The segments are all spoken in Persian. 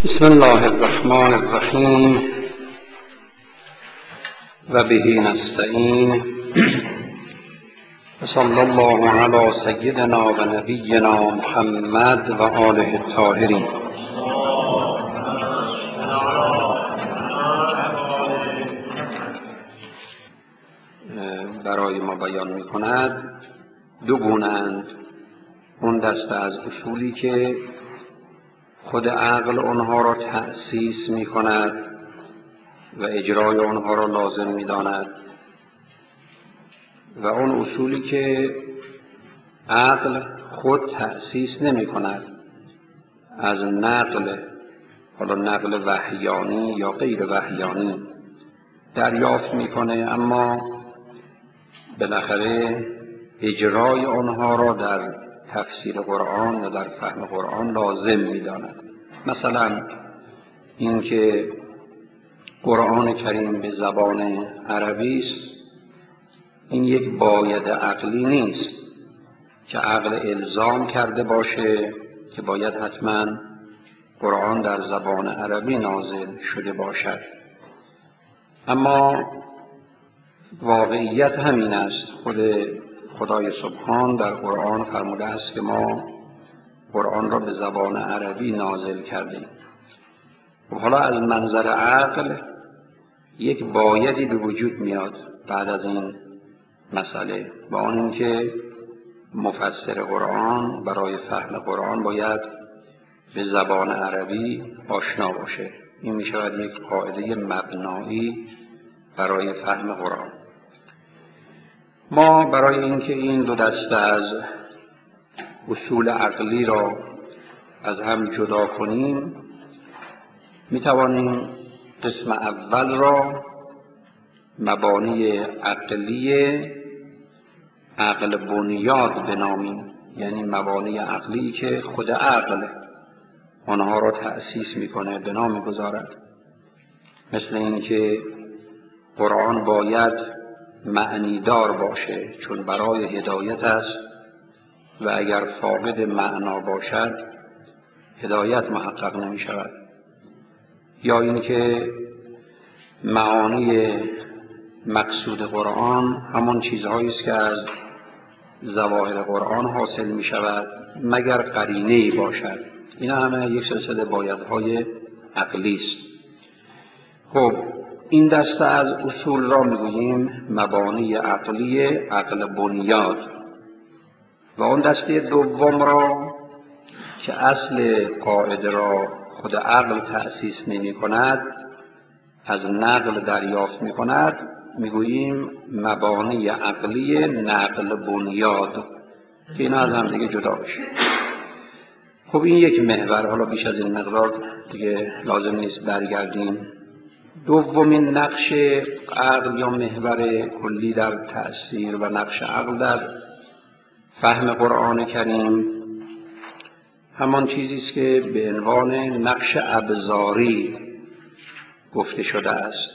بسم الله الرحمن الرحیم و به نستعین و صلی الله علی سیدنا و نبینا محمد و آله الطاهرین. برای ما بیان می کند دو گونه‌اند. اون دسته از اصولی که خود عقل آنها را تأسیس می کند و اجرای آنها را لازم می داند، و اون اصولی که عقل خود تأسیس نمی کند، از نقل، حالا نقل وحیانی یا غیر وحیانی دریافت می کنه، اما بالاخره اجرای آنها را در تفسیر قرآن یا در فهم قرآن لازم می داند. مثلا اینکه قرآن کریم به زبان عربی است، این یک باید عقلی نیست که عقل الزام کرده باشه که باید حتما قرآن در زبان عربی نازل شده باشد. اما واقعیت همین است. خود خدای سبحان در قرآن فرموده است که ما قرآن را به زبان عربی نازل کردیم. و حالا از منظر عقل یک بایدی به وجود میاد بعد از این مسئله، و آن این که مفسر قرآن برای فهم قرآن باید به زبان عربی آشنا باشه. این می شود یک قاعده مبنایی برای فهم قرآن. ما برای اینکه این دو دسته از اصول عقلی را از هم جدا کنیم، می توانیم قسم اول را مبانی عقلی عقل بنیاد بنامیم، یعنی مبانی عقلی که خود عقل آنها را تأسیس میکنه، بنا میگذارد. مثل اینکه قرآن باید معنیدار باشه چون برای هدایت است، و اگر فاقد معنا باشد هدایت محقق نمی شود. یا اینکه معانی مقصود قرآن همان چیزهایی است که از ظواهر قرآن حاصل می شود مگر قرینه‌ای باشد. اینا همه یک سلسله بایدهای عقلی است. خب این دسته از اصول را میگوییم مبانی عقلی عقل بنیاد، و اون دسته دوم را که اصل قاعده را خود عقل تأسیس نمی کند، از نقل دریافت می کند، میگوییم مبانی عقلی نقل بنیاد، که اینا از هم دیگه جدا بشه. خب این یک محور. حالا بیش از این مقدار دیگه لازم نیست برگردیم. دومین نقش عقل یا محور کلی در تأثیر و نقش عقل در فهم قرآن کریم همان چیزی است که به عنوان نقش ابزاری گفته شده است.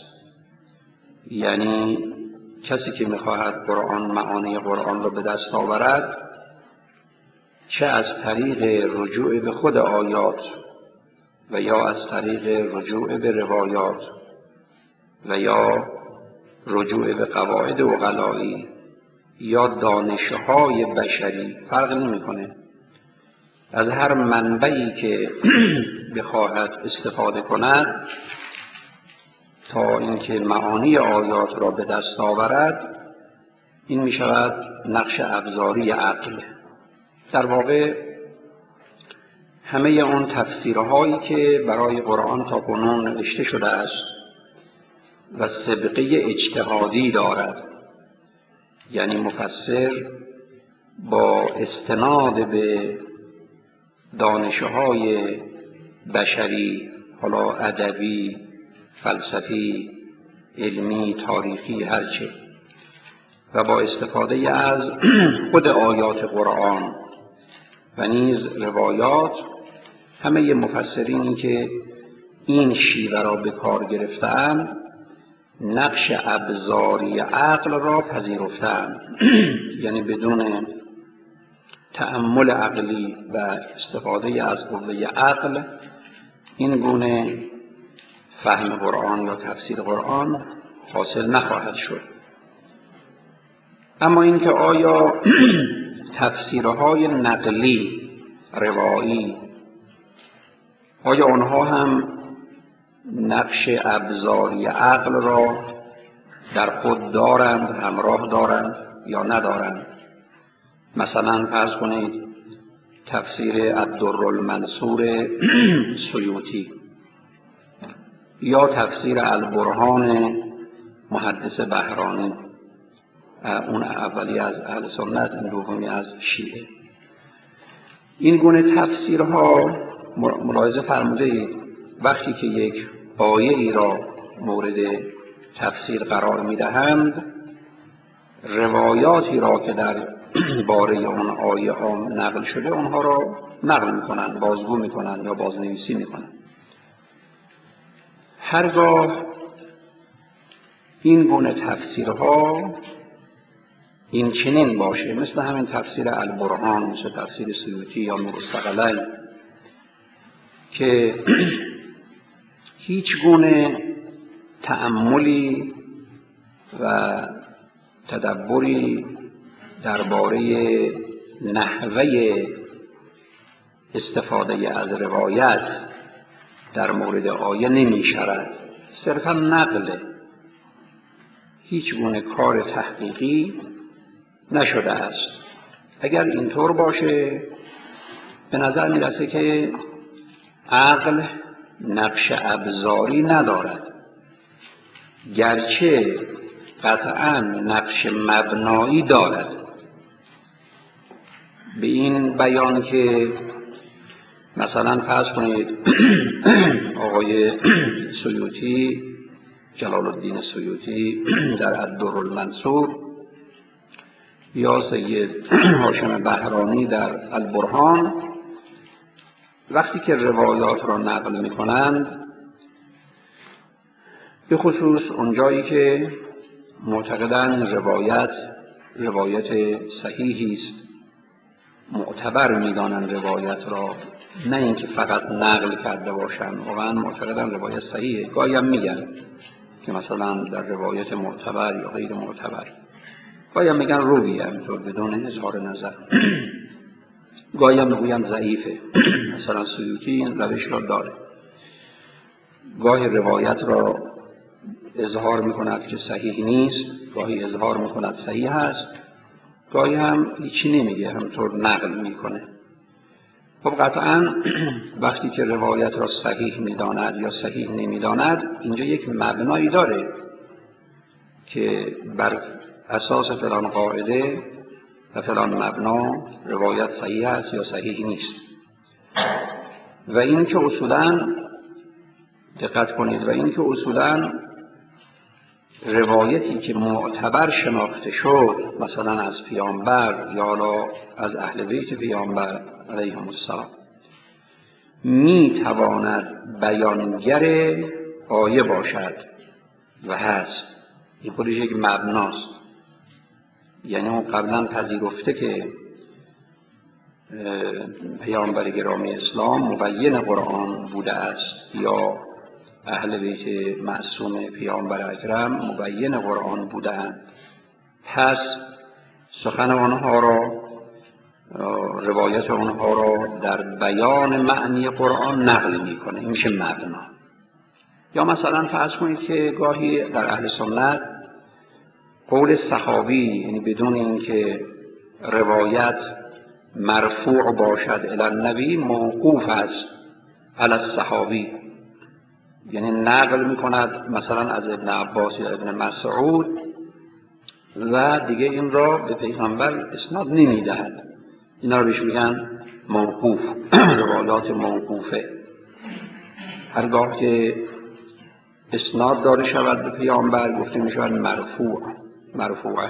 یعنی کسی که می‌خواهد قرآن، معانی قرآن را به دست آورد، چه از طریق رجوع به خود آیات و یا از طریق رجوع به روایات و یا رجوع به قواعد عقلایی یا دانش‌های بشری، فرق نمی‌کنه، از هر منبعی که بخواهد استفاده کند تا اینکه معانی آیات را به دست آورد، این می شود نقش ابزاری عقل. در واقع همه اون تفسیرهایی که برای قرآن تا کنون نوشته شده است و سابقه اجتهادی دارد، یعنی مفسر با استناد به دانش‌های بشری، حالا ادبی، فلسفی، علمی، تاریخی، هرچه، و با استفاده از خود آیات قرآن و نیز روایات، همه مفسرینی که این شیوه را به کار گرفتند نقش ابزاری عقل را پذیرفتند. یعنی بدون تأمل عقلی و استفاده از قوه عقل این گونه فهم قرآن یا تفسیر قرآن حاصل نخواهد شد. اما اینکه آیا تفسیرهای نقلی روایی آیا آنها هم نقش ابزاری عقل را در خود دارند، همراه دارند یا ندارند؟ مثلا فرض کنید تفسیر الدرالمنصور سیوطی یا تفسیر البرهان محدث بهرانی، اون اولی از اهل سنت، این دومی از شیعه. این گونه تفسیرها ملاحظه فرمودید وقتی که یک آیه ای را مورد تفسیر قرار میدهند، روایاتی را که در باره اون آیه ها نقل شده اونها را نقل میکنند، بازگو میکنند یا بازنویسی میکنند. هرگاه این گونه تفسیرها این چنین باشه، مثل همین تفسیر البرهان، مثل تفسیر سیوطی یا نورالثقلین، که هیچ گونه تأملی و تدبری درباره نحوه استفاده از روایت در مورد آیه نمی شود، صرفا نقله، هیچ گونه کار تحقیقی نشده است. اگر اینطور باشه به نظر می رسه که عقل نقش ابزاری ندارد، گرچه قطعاً نقش مبنایی دارد. به این بیان که مثلا فرض کنید آقای سیوطی، جلال الدین سیوطی در الدرالمنصور یا سید هاشم بهرانی در البرهان وقتی که روایات را نقل می کنند، به خصوص اونجایی که معتقدن روایت صحیحی است، معتبر می‌دانند روایت را، نه اینکه فقط نقل کرده باشند، واقعا معتقدن روایت صحیحه. گاهی هم میگن که مثلا در روایت معتبر یا غیر معتبر، گاهی هم میگن رویه، همینطور بدون اظهار نظر، گاهی هم میگوین ضعیفه. مثلا سیوطی این روش را داره، گاهی روایت را اظهار میکند که صحیح نیست، گاهی اظهار میکند صحیح است، گاهی هم هیچی نمیگه، همینطور نقل میکنه. خب قطعا وقتی که روایت را صحیح میداند یا صحیح نمیداند، اینجا یک مبنایی داره که بر اساس فلان قاعده و فلان مبنا روایت صحیح است یا صحیح نیست. و این که اصولاً دقت کنید، و این که اصولاً روایتی که معتبر شناخته شد، مثلا از پیامبر یا از اهل بیت پیامبر علیهم السلام، می تواند بیانگر آیه باشد و هست. این خودش یک مبناست. یعنی اون قبلا پذیرفته که پیامبر گرامی اسلام مبین قرآن بوده است یا اهل بیت معصوم پیامبر اکرم مبین قرآن بودند، پس سخن آنها را، روایت آنها را در بیان معنی قرآن نقل میکنه. این میشه مبنا. یا مثلا فرض کنید که گاهی در اهل سنت قول صحابی، یعنی بدون اینکه روایت مرفوع باشد الی النبی، موقوف است علی الصحابی، یعنی نقل میکند مثلا از ابن عباس یا ابن مسعود و دیگه این را به پیغمبر اسناد نمیدهد. اینا رو بهش میگن موقوف، روایات موقوفه. هرگاه که اسناد داره شود به پیامبر گفته میشود مرفوعه.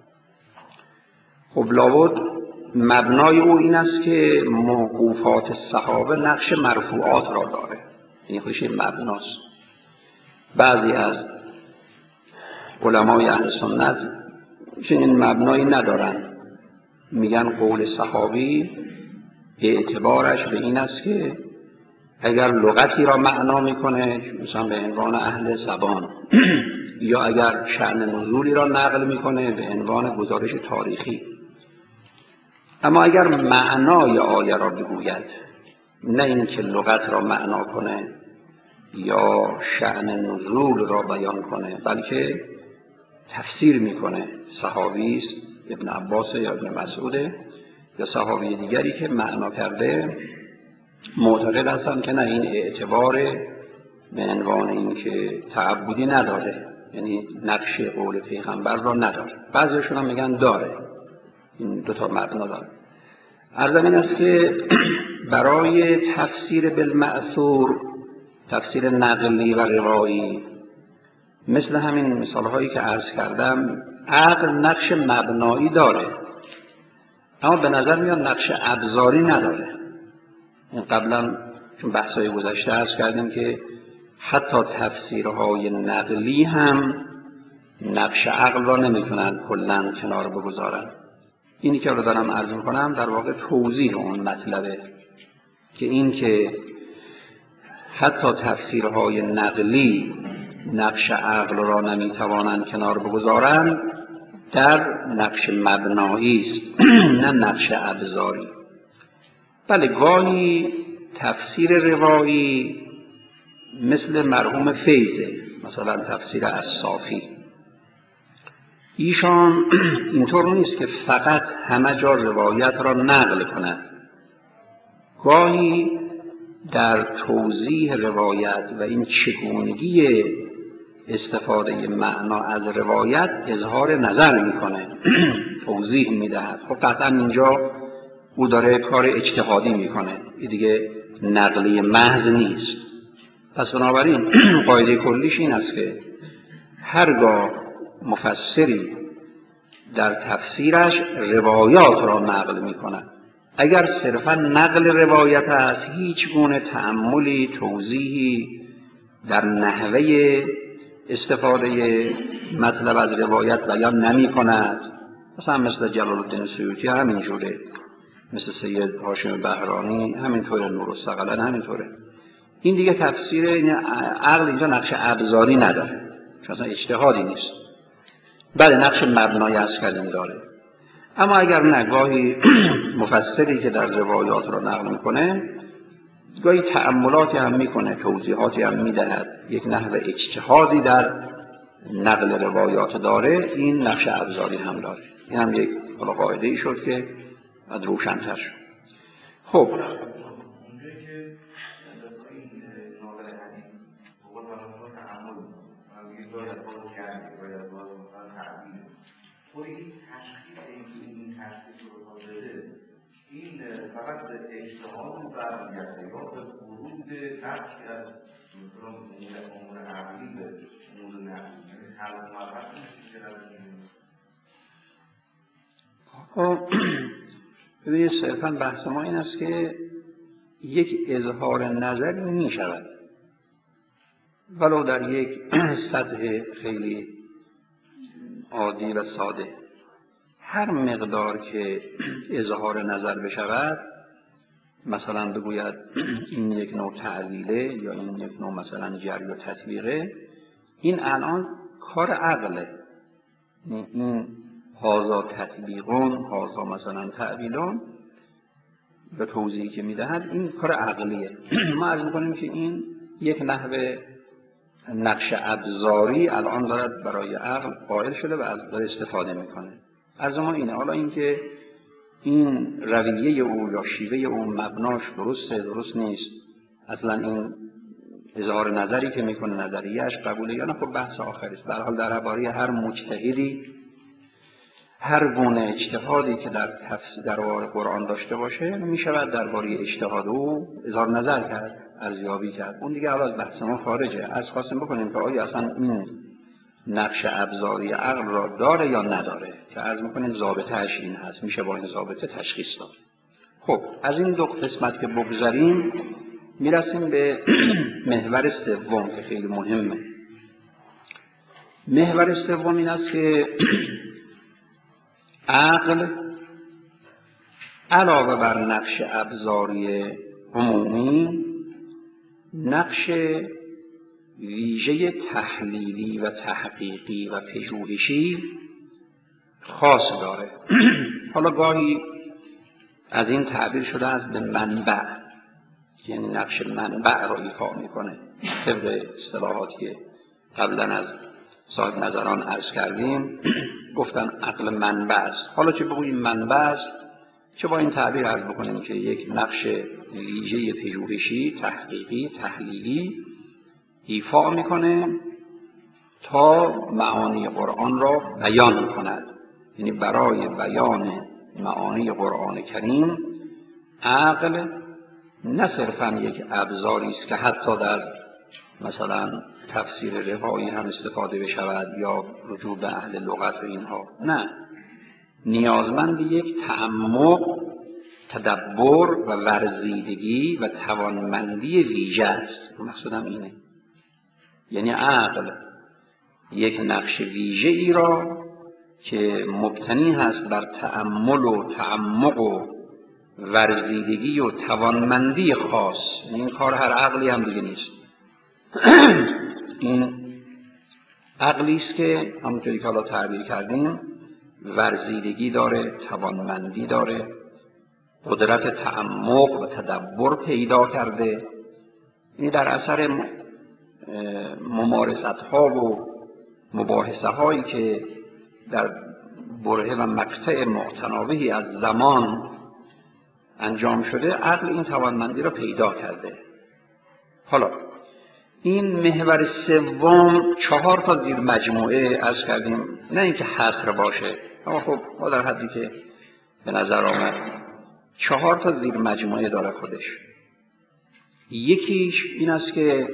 خب لابد مبنای او این است که موقوفات صحابه نقش مرفوعات را داره، این خودش مبناست. بعضی از علمای اهل سنت چنین مبنایی ندارن، میگن قول صحابی اعتبارش به این است که اگر لغتی را معنا میکنه مثلا به عنوان اهل زبان یا اگر شأن نزولی را نقل میکنه به عنوان گزارش تاریخی. اما اگر معنای آیه را بگوید، نه اینکه لغت را معنا کنه یا شأن نزول را بیان کنه، بلکه تفسیر میکنه، صحابی است، ابن عباس یا ابن مسعوده یا صحابی دیگری که معنا کرده، معتقد هستن که نه، این اعتبار به عنوان این که تعبدی نداره، یعنی نقش قول پیغمبر را نداره. بعضیشون هم میگن داره، این دو تا معنا داره. عرضم این است که برای تفسیر بالمأثور، تفسیر نقلی و روایی، مثل همین مثالهایی که عرض کردم، عقل نقش مبنایی داره، اما به نظر میاد نقش ابزاری نداره. این قبلا چون بحث‌های گذشته عرض کردیم که حتی تفسیرهای نقلی هم نقش عقل را نمیتونن کلاً کنار بگذارن. اینی که رو دارم عرض میکنم در واقع توضیح اون مطلبه که این که حتی تفسیرهای نقلی نقش عقل را نمیتوانند کنار بگذارند، در نقش مبنایی است نه نقش ابزاری. بله، گاهی تفسیر روایی مثل مرحوم فیضه، مثلا تفسیر الصافی، ایشان اینطور نیست که فقط همه جا روایت را نقل کند، گاهی در توضیح روایت و این چگونگی استفاده معنا از روایت اظهار نظر میکنه، توضیح میدهد. خب قطعا اینجا او داره کار اجتهادی میکنه، این دیگه نقلی محض نیست. پس بنابراین قاعده کلیش این است که هرگاه مفسری در تفسیرش روایات را نقل میکند، اگر صرفا نقل روایت است، هیچ گونه تأملی، توضیحی در نحوه استفاده مطلب از روایت بیان نمی کند، مثلا مثل جلال الدین سیوطی همینجوره، مثل سید هاشم بهرانی همینطوره، نورالثقلین همینطوره، این دیگه تفسیر، این عقل اینجا نقش ابزاری نداره، چون اصلا اجتهادی نیست. بله، نقش مبنایی از کلمه داره. اما اگر نگاهی مفسری که در روایات را نقل میکنه، گاهی تأملاتی هم میکنه، توضیحاتی هم میدهد، یک نحو اجتهادی در نقل روایات داره، این نقش ابزاری هم داره. این هم یک قاعده ای شد که باید روشن‌تر شد. خب این فقط به اجتهاد برمیگرده یا به ورود نقشی از امور عقلی به امور نقلی، یعنی خلق مرحب میشه. ببینید، صرفا بحث ما این است که یک اظهار نظری می شود ولو در یک سطح خیلی عادی و ساده. هر مقدار که اظهار نظر بشود، مثلا بگوید این یک نوع تعلیله یا این یک نوع مثلا جری و تطبیقه، این الان کار عقله. این هازا تطبیقون، هازا مثلا تعبیلون به توضیحی که میدهد، این کار عقلیه. ما عرض میکنیم که این یک نحوه نقش ابزاری الان دارد برای عقل قائل شده و از داره استفاده میکنه. عرض ما اینه. حالا اینکه این رویه او یا شیوه او مبناش درسته درست نیست، اصلا این اظهار نظری که میکنه نظریهش قبوله یا نه، خب بحث آخری است. به هر حال درباره هر مجتهدی، هر گونه اجتهادی که در تفسیر در قرآن داشته باشه، میشود درباره اجتهاد او اظهار نظر کرد، ارزیابی کرد. اون دیگه حالا از بحث ما خارجه. از خواستیم بکنیم که آیا اصلا این نقش ابزاری عقل را داره یا نداره، که عرض میکنیم ضابطه‌اش این هست، میشه با این ضابطه تشخیص داد. خب از این دو قسمت که بگذاریم، میرسیم به محور سوم که خیلی مهمه. محور سوم این است که عقل علاوه بر نقش ابزاری عمومی، نقش ویژه تحلیلی و تحقیقی و پژوهشی خاص داره. حالا گاهی از این تعبیر شده است به منبع، یعنی نقش منبع را ایفا میکنه. طبق اصطلاحاتی قبلا از صاحب نظران عرض کردیم گفتن عقل منبع است. حالا چه بگوییم منبع است، چه با این تعبیر عرض بکنیم که یک نقش ویژه پژوهشی، تحقیقی، تحلیلی ایفا میکنه تا معانی قرآن را بیان کند. یعنی برای بیان معانی قرآن کریم عقل نه صرفاً یک ابزاری است که حتی در مثلا تفسیر روایی هم استفاده بشود یا رجوع به اهل لغت و اینها، نه، نیازمند یک تعمق، تدبر و ورزیدگی و توانمندی ویژه است. مقصودم اینه، یعنی عقل یک نقش ویژه ای را که مبتنی هست بر تأمل و تعمق و ورزیدگی و توانمندی خاص. این کار هر عقلی هم دیگه نیست. این عقلی است که همونطوری که حالا تعبیر کردیم ورزیدگی داره، توانمندی داره، قدرت تعمق و تدبر پیدا کرده. این در اثر ممارست ها و مباحثه هایی که در برهه و مقطع متناوبی از زمان انجام شده عقل این توانمندی را پیدا کرده. حالا این محور سوم 4 تا زیر مجموعه عرض کردیم، نه اینکه حصر باشه، اما خب ما در حدی که به نظر آمد 4 تا زیر مجموعه داره خودش. یکیش این است که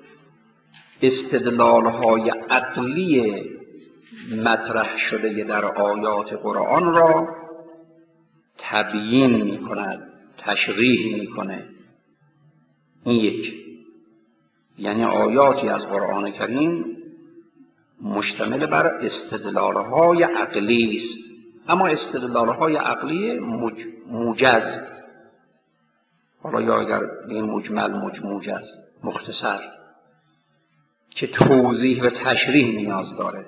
استدلال‌های عقلی مطرح شده در آیات قرآن را تبیین می‌کند، تشریح می‌کنه. این یک، یعنی آیاتی از قرآن کریم مشتمل بر استدلال‌های عقلی است، اما استدلال‌های عقلی موجز، حالا یا اگر این مجمل موجز، مختصر، که توضیح و تشریح نیاز داره.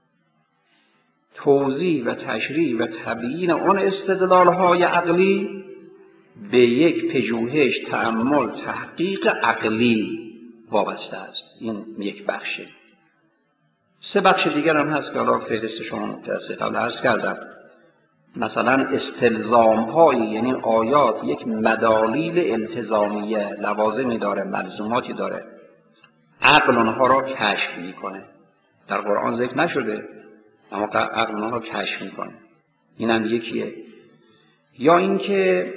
توضیح و تشریح و تبیین اون استدلال‌های عقلی به یک پژوهش، تأمل، تحقیق عقلی وابسته است. این یک بخشه. 3 بخش دیگر هم هست که حالا فهرستشون در قبل عرض کردم. مثلا استلزام‌هایی، یعنی آیات یک مدالیل التزامیه، لوازمی داره، ملزوماتی داره، عقل اونها را کشف میکنه. در قرآن ذکر نشده اما عقل اونها را کشف میکنه. این هم یکیه. یا اینکه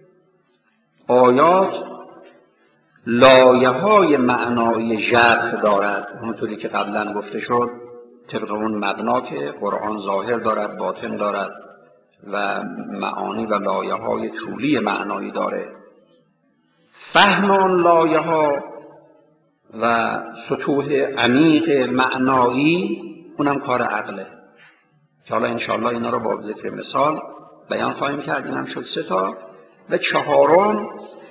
آیات لایه‌های معنایی ژرف دارد، همونطوری که قبلا گفته شد، طبق اون مبنا که قرآن ظاهر دارد، باطن دارد و معانی و لایه‌های طولی معنایی داره. فهم اون لایه‌ها و سطوح عمیق معنایی اونم کار عقله که حالا انشاءالله اینا رو با ذکر مثال بیان خواهیم کرد. اینم شد 3 تا. و 4م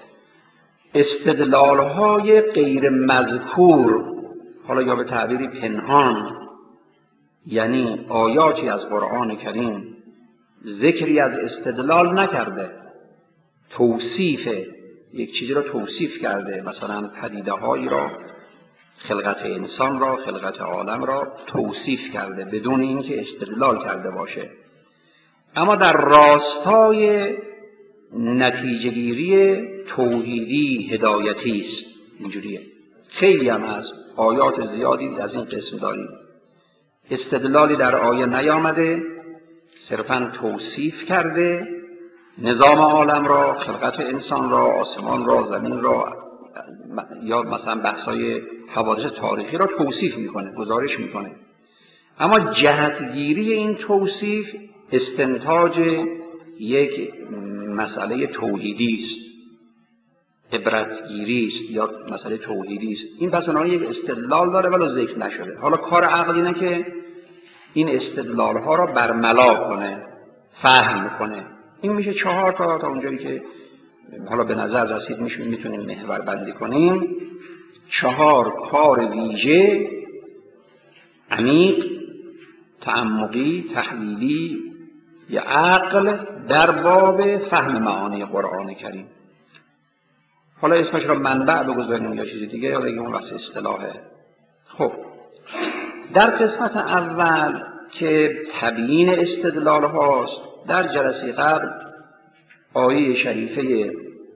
استدلال‌های غیر مذکور، حالا یا به تعبیری پنهان، یعنی آیاتی از قرآن کریم ذکری از استدلال نکرده، توصیف یک چیزی را توصیف کرده، مثلا پدیده‌هایی را، خلقت انسان را، خلقت عالم را توصیف کرده بدون اینکه استدلال کرده باشه، اما در راستای نتیجه‌گیری توحیدی هدایتی است. اینجوریه. خیلی هم هست، آیات زیادی از این قسم داریم. استدلالی در آیه نیامده، صرفاً توصیف کرده نظام عالم را، خلقت انسان را، آسمان را، زمین را، یا مثلا بحث‌های حوادث تاریخی را توصیف میکنه، گزارش میکنه، اما جهتگیری این توصیف استنتاج یک مسئله توحیدی است، عبرتگیری است یا مسئله توحیدی است. این پس اونها یک استدلال داره ولی ذکر نشده. حالا کار عقل اینه که این استدلال ها را برملا کنه، فهم کنه. این میشه 4 تا اونجایی که حالا به نظر رسید میتونیم محور بندی کنیم. 4 کار ویژه، عمیق، تعمقی، تحلیلی یا عقل در باب فهم معانی قرآن کریم. حالا اسمش را منبع بگذاریم یا چیزی دیگه، یا بگیم اون واسه اصطلاحه. خب در قسمت اول که تبیین استدلال هاست، در جلسه قبل آیه شریفه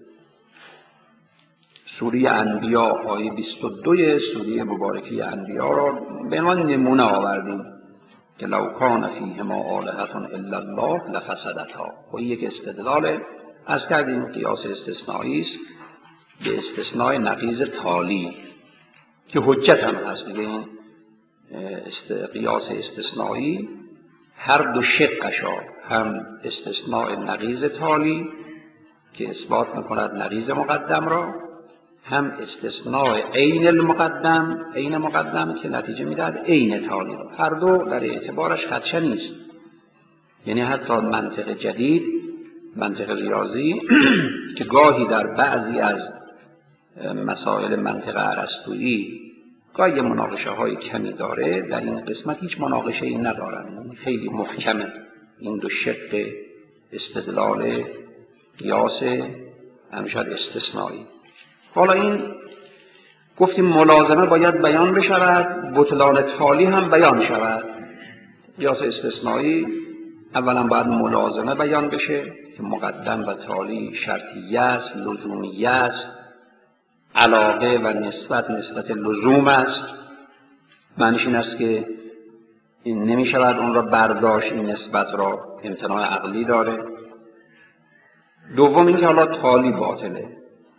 سوره انبیا، آیه 22 سوره مبارکه انبیا را به عنوان نمونه آوردیم که لو کان فیهما آلهة الا الله لفسدتا. و این یک استدلال از کردیم قیاس استثنایی است به استثناء نقیض تالی که حجت هم هست. این قیاس استثنایی هر دو شقشا، هم استثناء نقیض تالی که اثبات میکند نقیض مقدم را، هم استثناء عین المقدم، عین مقدم که نتیجه میدهد عین تالی را. هر دو در اعتبارش خدشه نیست. یعنی حتی منطق جدید، منطق ریاضی که گاهی در بعضی از مسائل منطق ارسطویی گاهی مناقشه های کمی داره، در این قسمت هیچ مناقشه ای ندارن. خیلی محکمه این دو شق استدلال قیاس همیشه استثنایی. حالا این گفتیم ملازمه باید بیان بشود، بطلان تالی هم بیان شود. قیاس استثنایی اولا باید ملازمه بیان بشه که مقدم و تالی شرطیه است، لزومیه است، علاقه و نسبت لزوم است. معنیش این است که این نمی شود اون را برداشت، این نسبت را امتناع عقلی داره. دوم این که حالا تالی باطله.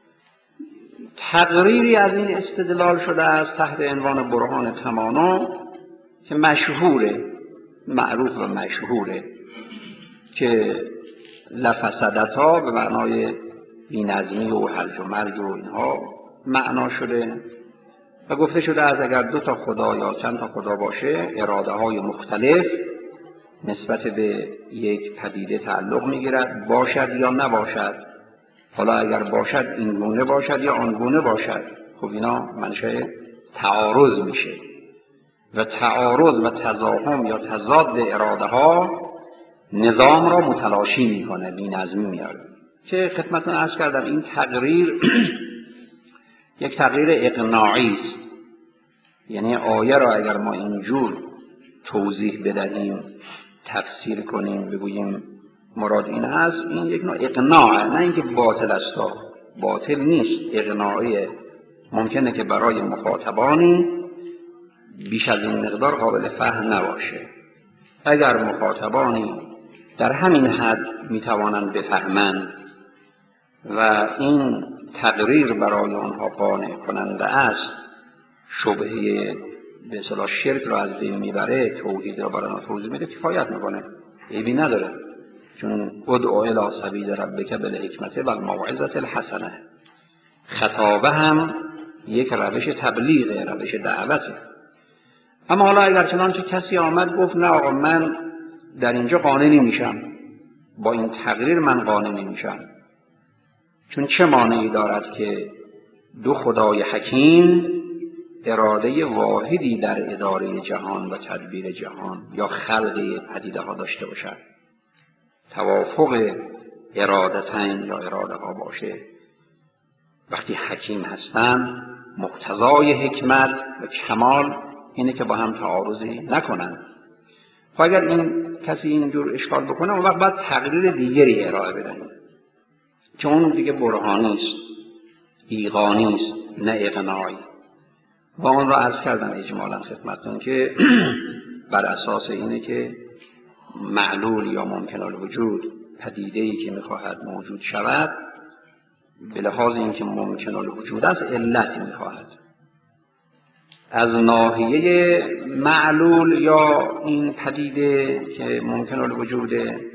تقریری از این استدلال شده است تحت عنوان برهان تمانا که مشهوره، معروف و مشهوره، که لفسدتا به معنای بی‌نظمی و هرج و مرج و اینها معنا شده و گفته شده از اگر 2 تا خدا یا چند تا خدا باشه، اراده های مختلف نسبت به یک پدیده تعلق میگیرد، باشد یا نباشد. حالا اگر باشد این گونه باشد یا آن گونه باشد، خب اینا منشأ تعارض میشه و تعارض و تزاحم یا تضاد اراده ها نظام را متلاشی میکنه، بی‌نظمی میاره. که خدمتتون عرض کردم این تقریر یک تقریر اقناعی است. یعنی آیه را اگر ما اینجور توضیح بدهیم، تفسیر کنیم، بگوییم مراد این هست، این یک نوع اقناعه، نه اینکه باطل است. باطل نیست، اقناعیه. ممکنه که برای مخاطبانی بیش از این مقدار قابل فهم نباشه. اگر مخاطبانی در همین حد میتوانند بفهمند و این تقریر برای آنها قانع کننده است، شبهه به اصطلاح شرک را از بین میبره، توحید را برای آنها توضیح میده، کفایت میکنه، عیبی نداره. چون ادعو الی سبیل ربک بالحکمت و الموعظة الحسنه، خطابه هم یک روش تبلیغه، روش دعوته. اما حالا اگر چنانچه کسی آمد گفت نه آقا من در اینجا قانع نمیشم، با این تقریر من قانع نمیشم، چون چه مانعی دارد که 2 خدای حکیم اراده واحدی در اداره جهان و تدبیر جهان یا خلق پدیده ها داشته باشد، توافق ارادتین یا اراده ها باشه. وقتی حکیم هستند مقتضای حکمت و کمال اینه که با هم تعارضی نکنند. و اگر این کسی اینجور اشکال بکنه، اون وقت باید تقریر دیگری ارائه بدهیم که اون دیگه برهانی است، ایقانی است، نه اقناعی. و اون را عرض کردم اجمالا خدمتتون که بر اساس اینه که معلول یا ممکن الوجود، پدیده‌ای که می‌خواهد موجود شود، به لحاظ اینکه ممکن الوجود است علت می‌خواهد. از ناحیه معلول یا این پدیده که ممکن الوجود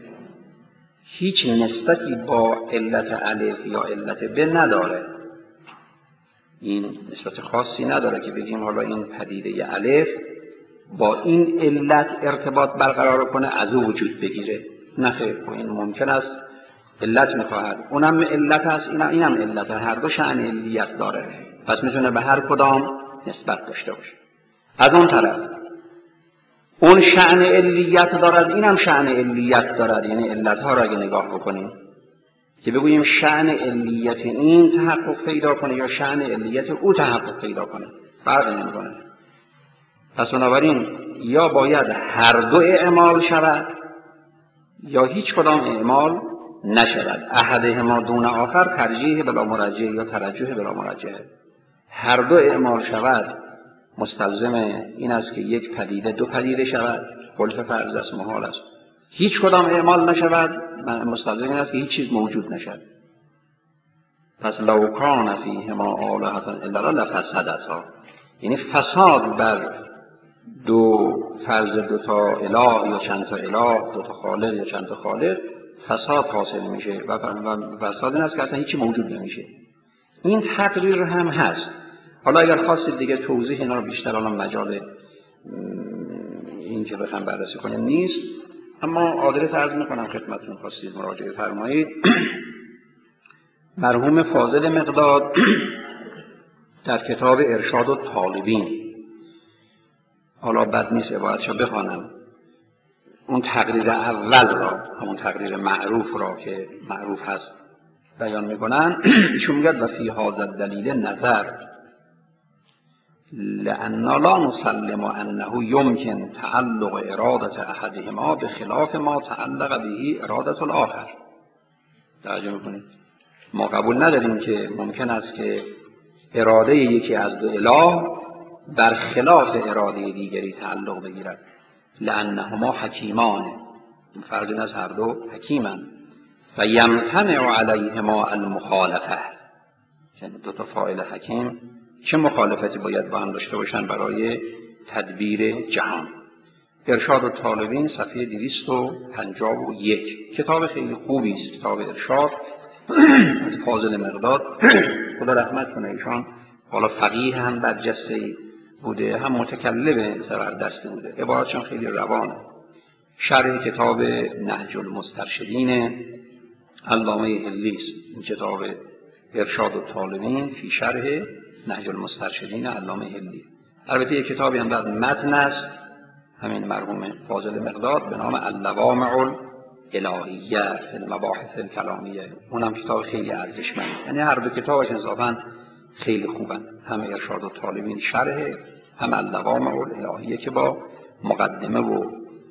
هیچ نسبتی با علت الف یا علت ب نداره. این نسبت خاصی نداره که بگیم حالا این پدیده الف با این علت ارتباط برقرار کنه از او وجود بگیره. نه خیر، این ممکن است علت میخواهد، اونم علت است، اینم علت، هر دو شأن علیت داره. پس میتونه به هر کدام نسبت داشته باشه. از اون طرف اون شأن علیت دارد، اینم شأن علیت دارد. یعنی علتها را اگه نگاه بکنیم که بگوییم شأن علیت این تحقق پیدا کنه یا شأن علیت او تحقق پیدا کنه، فرق نمیکنه. پس بنابراین یا باید هر دو اعمال شود یا هیچ کدام اعمال نشود. احدهما دون آخر ترجیح بلا مرجح یا ترجح بلا مرجح. هر دو اعمال شود مستلزم این است که یک پدیده دو پدیده شود، خلف فرض است، محال است. هیچ کدام اعمال نشود مستلزم این است که هیچ چیز موجود نشود. پس لو کان فیهما آلهة الا الله لفسدتا، یعنی فساد بر دو فرض دو تا اله یا چند تا اله، دو تا خالق یا چند تا خالق، فساد حاصل میشه و فساد این است که اصلا هیچی موجود نمیشه. این تقریر هم هست. حالا اگر خواستید دیگه توضیح اینا رو بیشتر، الان مجال این که بخوام بررسی کنیم نیست، اما عادت عرض میکنم خدمتتون، خواستید مراجعه فرمایید. مرحوم فاضل مقداد در کتاب ارشاد الطالبین، حالا بد نیست عبارتشو بخوانم، اون تقریر اول را، همون تقریر معروف را که معروف هست بیان میکنن، ایشون میگه و فی هذا الدلیل نظر لأننا لا نسلم انه يمكن تعلق اراده احدهما بخلاف ما تعلق به اراده الاخر. توجه میکنید؟ ما قبول نداریم که ممکن است که اراده یکی از دو اله برخلاف اراده دیگری تعلق بگیرد. لأنهما حکیمان، فرض از هر دو حکیمند و یمتنع علیهما المخالفه. یعنی دو تا فاعل حکیم چه مخالفتی باید با هم داشته باشن برای تدبیر جهان. ارشاد الطالبین صفحه 251، کتاب خیلی خوبی است، کتاب ارشاد از فاضل مقداد، خدا رحمت کنه ایشان. حالا فقیه هم برجسته بوده، هم متکلم زبردستی بوده، عباراتشان خیلی روانه. شرح کتاب نهج المسترشدین علامه هلی است. این کتاب ارشاد الطالبین فی شرح نهج المسترشدین علامه هلی. البته یک کتابی هم در متن است همین مرحوم فاضل مقداد به نام اللوامع الالهیه فی المباحث الکلامیه. اونم کتاب خیلی ارزشمند، یعنی هر دو کتابش انصافا خیلی خوبن، هم ارشاد الطالبین شرح، هم اللوامع الالهیه که با مقدمه و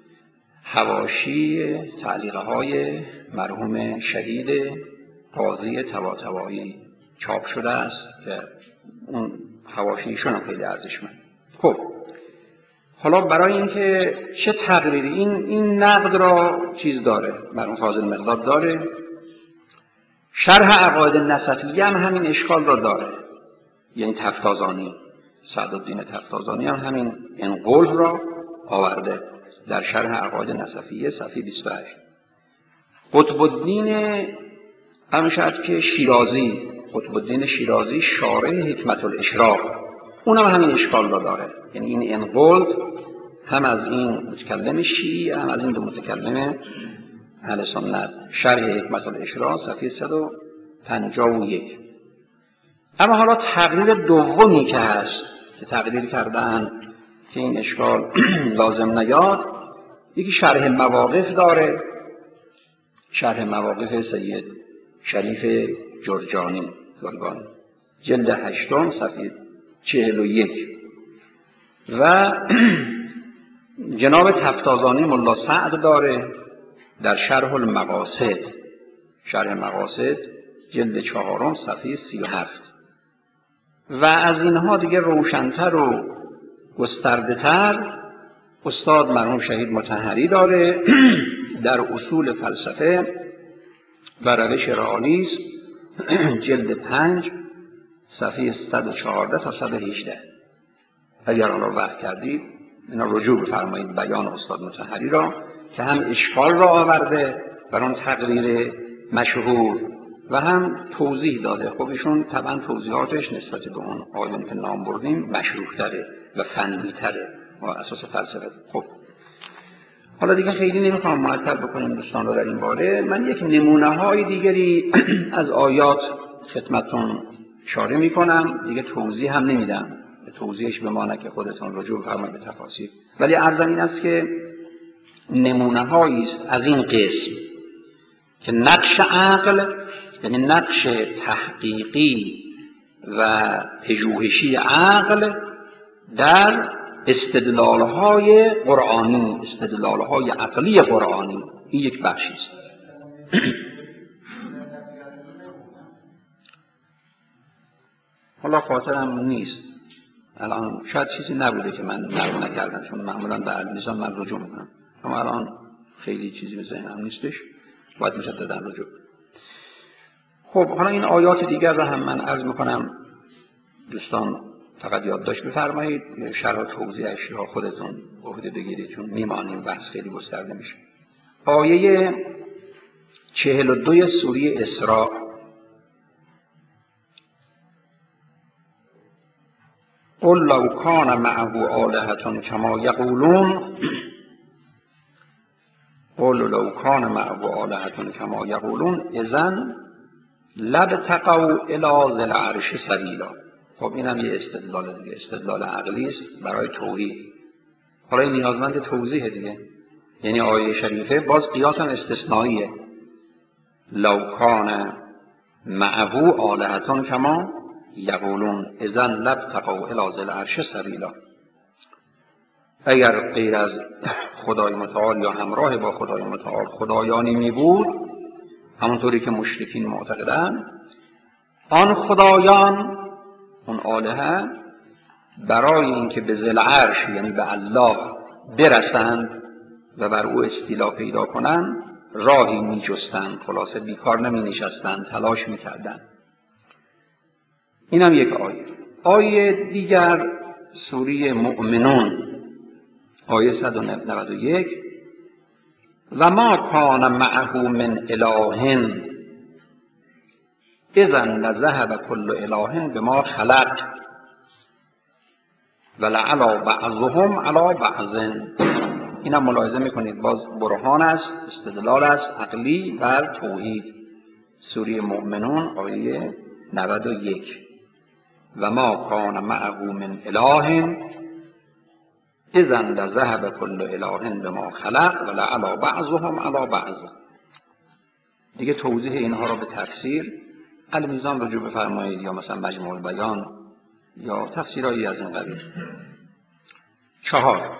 حواشی تعلیقه های مرحوم شهید قاضی طباطبایی چاپ شده است که اون حواشیشون هم خیلی ارزشمند. خب حالا برای اینکه چه تقریری این نقد را چیز داره، مرحوم فاضل مقداد داره، شرح عقاید نسفیه هم همین اشکال را داره. یعنی تفتازانی، سعدالدین تفتازانی هم همین انقول را آورده در شرح عقاید نسفیه صفحه 28. قطب الدین همشد که شیرازی، قطب الدین شیرازی شارح حکمت الاشراق، اونم همین اشکال را داره. یعنی این انقول هم از این متکلم شیعی هم از این دو متکلم اهل سنت. شرح حکمت الاشراق صفحه 151. اما حالا تقریر دومی که هست که تقریر کردن که این اشکال لازم نیاد، یکی شرح مواقف داره، شرح مواقف سید شریف جرجانی جلد 8 صفحه 41 و جناب تفتازانی ملا سعد داره در شرح المقاصد، شرح مقاصد جلد 4 صفحه 37 و از اینها دیگه روشن‌تر و گسترده‌تر استاد مرحوم شهید مطهری داره در اصول فلسفه و روش رئالیسم جلد 5 صفحه 114 تا 118. اگر حالا وقت کردید اینا رجوع بفرمایید بیان استاد مطهری را که هم اشکال را آورده بر اون تقریر مشهور و هم توضیح داده. خب ایشون طبعا توضیحاتش نسبت به اون آیون که نام بردیم مشروح‌تره و فنی‌تره و اساس فلسفه. خب حالا دیگه خیلی نمیخوام معطل بکنیم دوستان رو در این باره. من یک نمونه های دیگری از آیات خدمتتون اشاره میکنم، دیگه توضیح هم نمیدم، توضیحش بمانه که خودتون رجوع بفرمایید به تفاسیر. ولی عرضم این است که نمونه هایی است از این قسم که نقش عقل، یعنی نقش تحقیقی و پژوهشی عقل در استدلال‌های قرآنی، استدلال‌های عقلی قرآنی، این یک بخشی است. حالا خاطرم نیست الان، شاید چیزی نبوده که من نقل نکردم، چون معمولا به المیزان من رجوع میکنم، اما الان خیلی چیزی به ذهنم نیستش، باید مجددا رجوع. خب حالا این آیات دیگر رو هم من عرض میکنم، دوستان فقط یادداشت بفرمایید، شرح و توضیحش را خودتون عهده بگیرید، چون میمانیم بحث خیلی گسترده میشه. آیه 42 سوره اسراء: قل لو کان معه آلهة کما یقولون، قل لو کان معه آلهة کما یقولون اذن لابتغوا الی ذی العرش سبیلا. خب اینم یه استدلال دیگه، استدلال عقلی است برای توحید. حالا این نیازمند توضیح دیگه، یعنی آیه شریفه باز قیاس هم استثنائیه. لو کان معه آلهة کما یقولون اذن لابتغوا الی ذی العرش سبیلا. اگر غیر از خدای متعال یا همراه با خدای متعال خدایانی می بود، همونطوری که مشرکین معتقدند، آن خدایان، اون آلهه، برای اینکه به ذی العرش یعنی به الله برسند و بر او استیلا پیدا کنند راهی می جستند، خلاصه بیکار نمی نشستند، تلاش می کردند. اینم یک آیه. آیه دیگر سوره مؤمنون آیه 191: و ما کان معه من اله اذا لذهب کل اله بما خلق ولعلی بعضهم علی بعض. اینم ملاحظه میکنید، باز برهان است، استدلال است عقلی بر توحید. سوره مؤمنون آیه 91: و ما کان معه من اله اذا لذهب کل اله بما خلق ولعلی بعضهم علی بعض. دیگه توضیح اینها را به تفسیر المیزان رجوع بفرمایید، یا مثلا مجموع البیان یا تفسیرهایی از این قبیل. 4: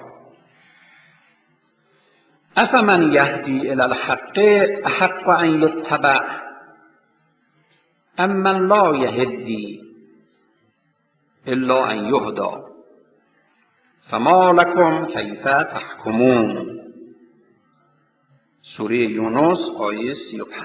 افمن یهدی الی الحق احق ان یتبع امن لا یهدی الا ان یهدی فما لکم کیف تحکمون. سوره یونس آیه 35.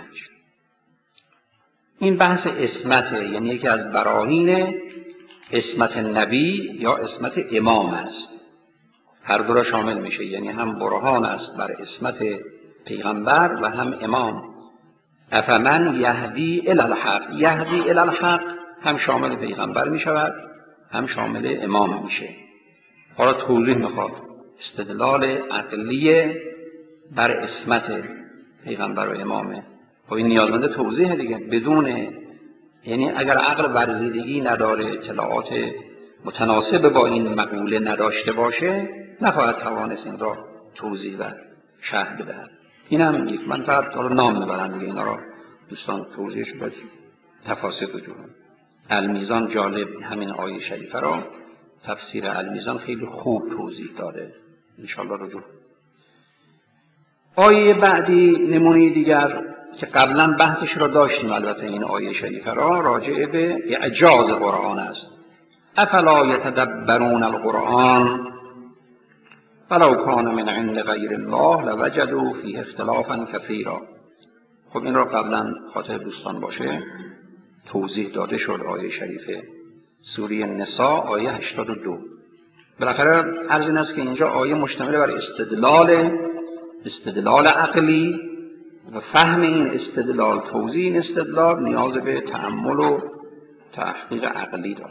این بحث اسمته، یعنی یکی از براهین اسمت نبی یا اسمت امام است. هر دو را شامل میشه، یعنی هم برهان است بر اسمت پیغمبر و هم امام. افمن یهدی الی الحق، یهدی الی الحق هم شامل پیغمبر میشود هم شامل امام میشه. حالا توضیح میخواد، استدلال عقلی بر اسمت پیغمبر و امامه. خب این نیازمند توضیح دیگه، بدون، یعنی اگر عقل ورزیدگی نداره، اطلاعات متناسب با این مقوله نداشته باشه، نخواهد توانست این را توضیح و شرح بدهد. این هم یک، من فقط حالا نام میبرم دیگه، اینا را دوستان توضیحش باید تفاسیر بجورن. المیزان جالب همین آیه شریفه را، تفسیر المیزان خیلی خوب توضیح داده، انشاءالله رجوع. آیه بعدی نمونه دیگر که قبلا بحثش را داشتیم، البته این آیه شریفه را، راجع به اعجاز قرآن است. افلا یتدبرون القرآن ولو کان من عند غیر الله لوجدوا فیه اختلافا کثیرا. خب این را قبلا خاطر دوستان باشه توضیح داده شد. آیه شریفه سوره نساء آیه 82. بالاخره عرض این است که اینجا آیه مشتمل بر استدلال عقلی و فهم این استدلال، توضیح این استدلال نیاز به تأمل و تحقیق عقلی داره.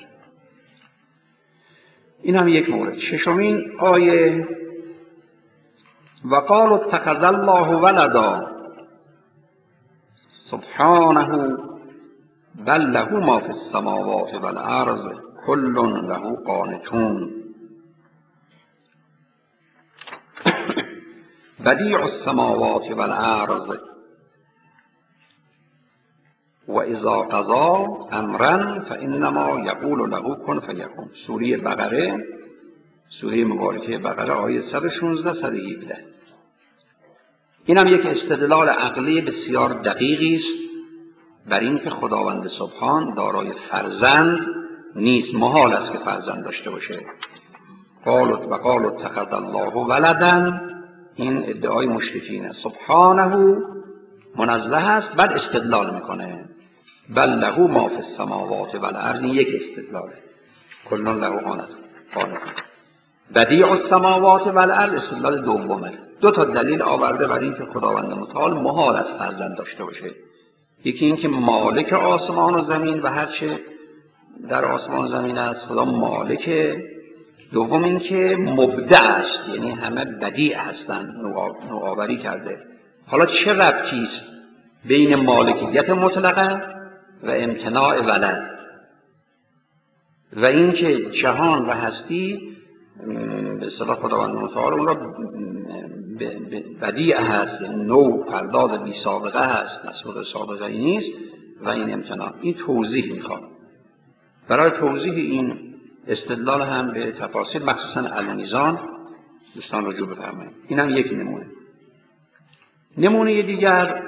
این هم یک مورد. ششمین آیه: وقالوا اتخذ الله ولدا سبحانه بل له ما فی السماوات والارض کل له قانتون بدیع السماوات والارض و اذا قضا امرا فانما یقول له کن فیکون. سوره بقره، سوره مبارکه بقره، آیه 116 117. این هم یک استدلال عقلی بسیار دقیقی است بر این که خداوند سبحان دارای فرزند نیست. محال است که فرزند داشته باشه. قالوا اتخذ الله ولدا، این ادعای مشرکینه. سبحانه منزه است. بعد استدلال میکنه بل له ما فی السماوات والارض. این یک استدلاله. کل له قانتون. بدیع السماوات والارض استدلال دومه. دو تا دلیل آورده بر این که خداوند متعال محال است فرزند داشته باشه. یکی این که مالک آسمان و زمین و هر چه در آسمان و زمین است خدا مالک. دوم این که مبدع است، یعنی همه بدیع هستند، نوآوری کرده. حالا چه ربطی است بین مالکیت مطلقه و امتناع ولد و این که جهان و هستی به اصطلاح خداوند متعال اون را بدیع هست، یعنی نو پرداز بی سابقه هست، مسئول سابقه ای نیست و این امتناع. این توضیح میخواد. برای توضیح این استدلال هم به تفاصیل مخصوصا المیزان دوستان رجوع بفرمایید. این هم یک نمونه. نمونه دیگر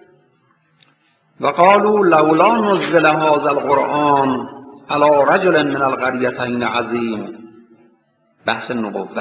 وقالوا لولا نزل هذا القرآن على رجل من القريتين عظیم. بحث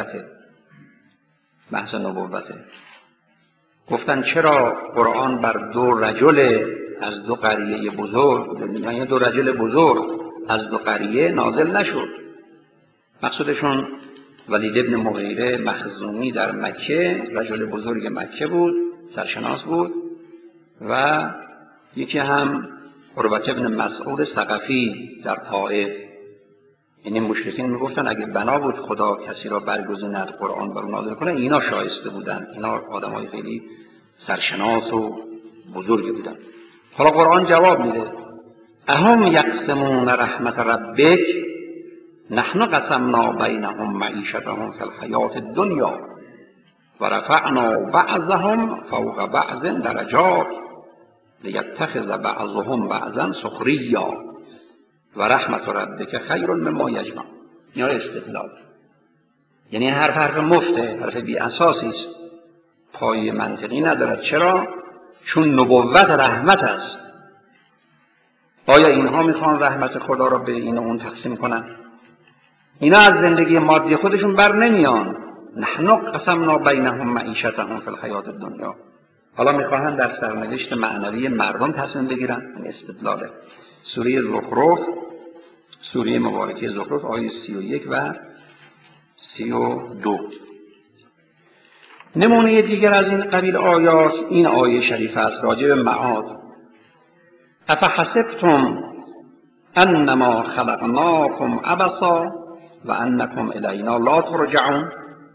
نبوته. گفتن چرا قرآن بر دو رجل از دو قریه بزرگ، یعنی دو رجل بزرگ از دو قریه نازل نشد. مقصودشون ولید ابن مغیره مخزومی در مکه، رجل بزرگ مکه بود، سرشناس بود، و یکی هم عروة ابن مسعود ثقفی در طائف. یعنی مشرکین میگفتن اگه بنا بود خدا کسی را برگزیند قرآن بر او نازل کنه، اینا شایسته بودن، اینا آدمای خیلی سرشناس و بزرگی بودن. حالا قرآن جواب میده اهم یقسمون رحمت ربک نحن قسمنا بینهم معیشتهم فی الحیات الدنیا و رفعنا بعضهم فوق بعض درجات لیتخذ بعضهم بعضا سخریا و رحمت ربک خیر مما یجمعون. اینا استدلال، یعنی حرف مفته، حرف بی اساسی است، پایه منطقی ندارد. چرا؟ چون نبوت رحمت است. آیا اینها میخوان رحمت خدا را به این و اون تقسیم کنن؟ اینا از زندگی مادی خودشون بر نمیان. نحن قسمنا بینهم معیشتهم فی الحیات الدنیا. حالا میخواهن در سرنوشت معنوی مردم تصمیم بگیرن. این استدلاله. سوره زخرف، سوره مبارکه زخرف، آیه 31 و 32. نمونه دیگر از این قبیل آیات این آیه شریفه است راجع به معاد. افحسبتم انما خلقناکم عبثا و انکم الینا لا ترجعون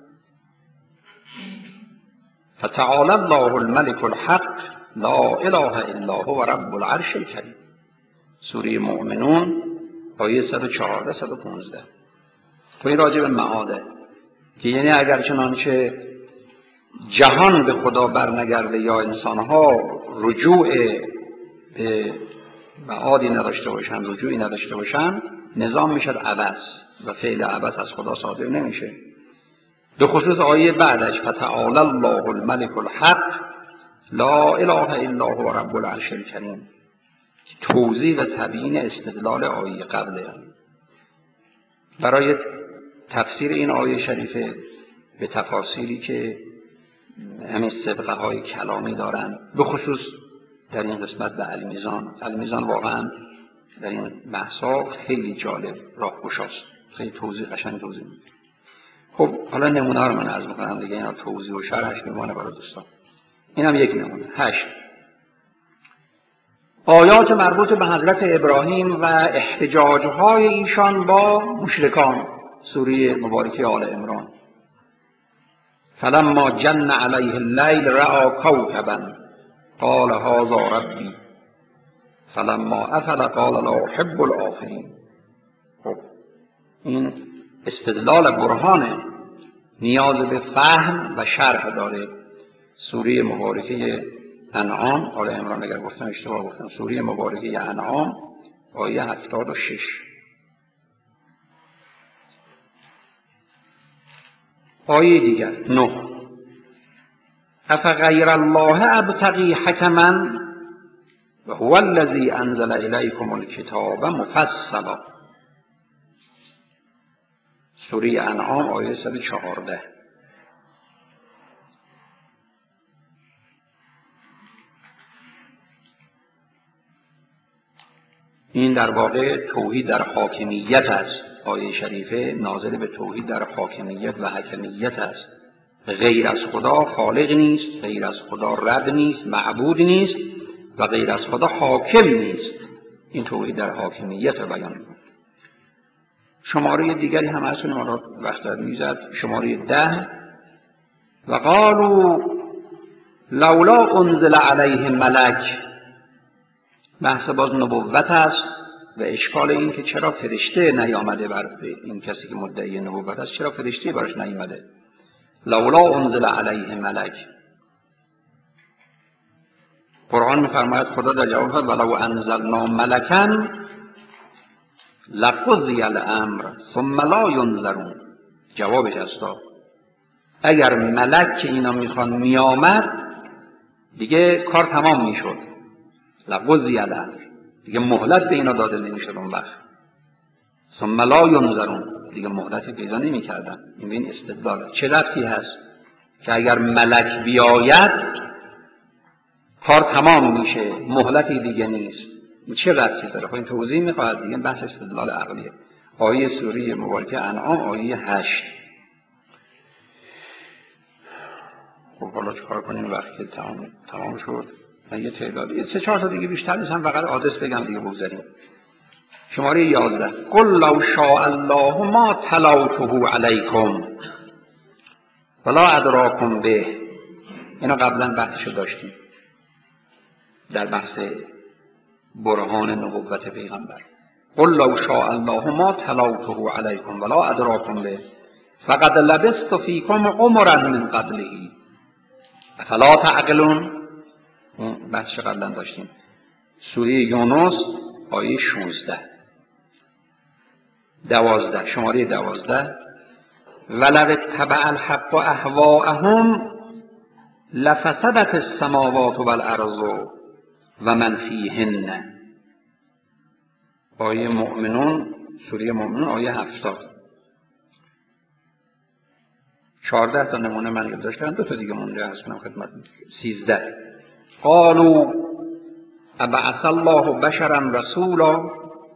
فتعالی الله الملك الحق لا اله الا هو رب العرش الکریم. سوره مؤمنون آیه 114 115. این راجع به معاده که یعنی اگر چنانچه جهان به خدا برنگرده یا انسانها رجوع به معادی نداشته باشن، رجوعی نداشته باشن، نظام میشد عبث و فعل عبث از خدا صادر نمیشه. به خصوص آیه بعدش فتعالی الله الملك الحق لا اله الا هو رب العرش الکریم، توضیح و تبیین استدلال آیه قبله. برای تفسیر این آیه شریفه به تفاسیری که همین سبقه های کلامی دارن، به خصوص در این قسمت به المیزان واقعا در این بحثا خیلی جالب راهگشاست، خیلی توضیح قشنگ توضیح میده. خب حالا نمونه رو من عرض میکنم دیگه، اینا توضیح و شرحش میمونه برای دوستان. این هم یک نمونه. 8 آیات مربوط به حضرت ابراهیم و احتجاجهای ایشان با مشرکان، سوره مبارکه آل عمران. فلما جن علیه اللیل رأى کوکبا قال هذا ربی فلما افل قال لا احب الآفلین. خب این استدلال برهانه، نیاز به فهم و شرح داره. سوره مبارکه انعام، آل عمران اگر گفتم اشتباه گفتم، سوره مبارکه انعام آیه 76. آیه دیگر 9: افغیر الله ابتغی حکما و هو الذی انزل الیکم الکتاب مفصلا. سوره انعام آیه 114. این در واقع توحید در حاکمیت است. آیه شریفه ناظر به توحید در حاکمیت و حکمیت است. غیر از خدا خالق نیست، غیر از خدا رب نیست، معبود نیست و غیر از خدا حاکم نیست. این توحید در حاکمیت رو بیان می‌کند. شماره دیگری هم هست، ما را وقت می‌زد. شماره 10: و قالوا لولا انزل علیه ملک. بحث باز نبوت است و اشکال این که چرا فرشته نیامده بر این کسی که مدعی نبوت است، چرا فرشته براش نیامده. لولا انزل علیه ملک. قرآن می‌فرماید، خدا در جواب فرمود ولو انزلنا ملکا لقضی الامر ثم لا ینظرون. جوابش است اگر ملک که اینا میخوان میامد دیگه کار تمام میشد. لقضی الامر، دیگه مهلت به اینا داده نمیشد اون وقت. ثم لا ینظرون، دیگه مهلتی پیدا نمیکردن. این استدلال چه ربطی هست که اگر ملک بیاید کار تمام میشه، مهلتی دیگه نیست؟ چه ربطی داره؟ خب این توضیح میخواد دیگه. بحث استدلال عقلیه. آیه سوره مبارکه انعام آیه 8. خب حالا چیکار کنیم وقتی که تمام شد؟ من یه تعدادی 3-4 تا دیگه بیشتر نیستم، فقط آدرس بگم دیگه بگذاریم. شماره 11: قل لو شاء الله ما تلوته علیکم ولا ادراکم به. اینا قبلا بحثشو داشتیم در بحث برهان نبوت پیغمبر. قل لو شاء الله ما تلوته علیکم ولا ادراکم به فقد لبثت فیکم عمرا من قبله افلا تعقلون. بحث قبلا داشتیم. سوره یونس آیه 16. 12 شماره 12: ولو اتبع الحق اهواءهم لفسدت السماوات والارض و من فیهن. آیه مؤمنون، سوره مؤمنون آیه 70. 14 تا نمونه من یادداشت کردم، 2 تا دیگه مونده هست کنم خدمت. 13: قالوا ابعث الله بشرا رسولا.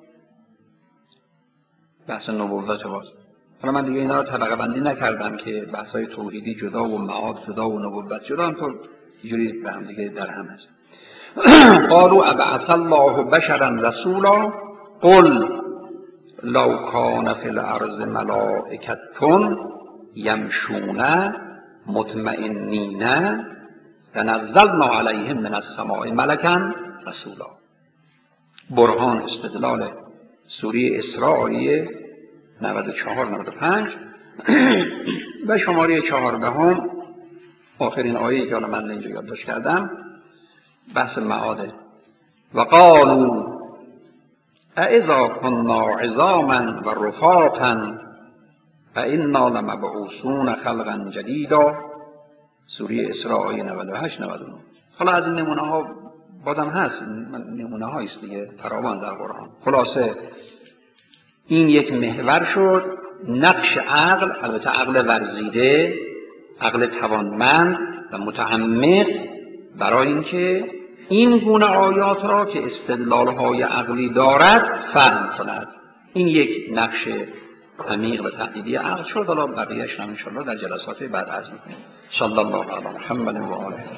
بحث نبوت باز. حالا من دیگه اینا رو طبقه بندی نکردم که بحث‌های توحیدی جدا و معاد جدا و نبوت جدا، همطور اینجوری به هم دیگه در هم هست. قالوا ابعث الله بشرا رسولا قل لو کان فی الارض ملائکة یمشون مطمئنین لنزلنا علیهم من السماء ملکا رسولا. برهان استدلال سوره اسراء آیه 94-95 و شماره 14 آخرین آیه که من اینجا یادداشت کردم بحث معاده. و قالوا اذا كنا عظاما و رفاتا فإنا لمبعوثون خلقا جدیدا. سوره اسراء آیه 98-99. حالا از این نمونه ها بادم هست، نمونه هایست دیگه فراوان در قرآن. خلاصه این یک محور شد. نقش عقل، البته عقل ورزیده، عقل توانمند و متعمق، برای اینکه این گونه آیات را که استدلال‌های عقلی دارد فهم کند. این یک نقش عمیق و تحلیلی عقل شد. حالا بقیه‌اش هم انشاءالله در جلسات بعد عرض می‌کنیم. صلی الله علی محمد و آله.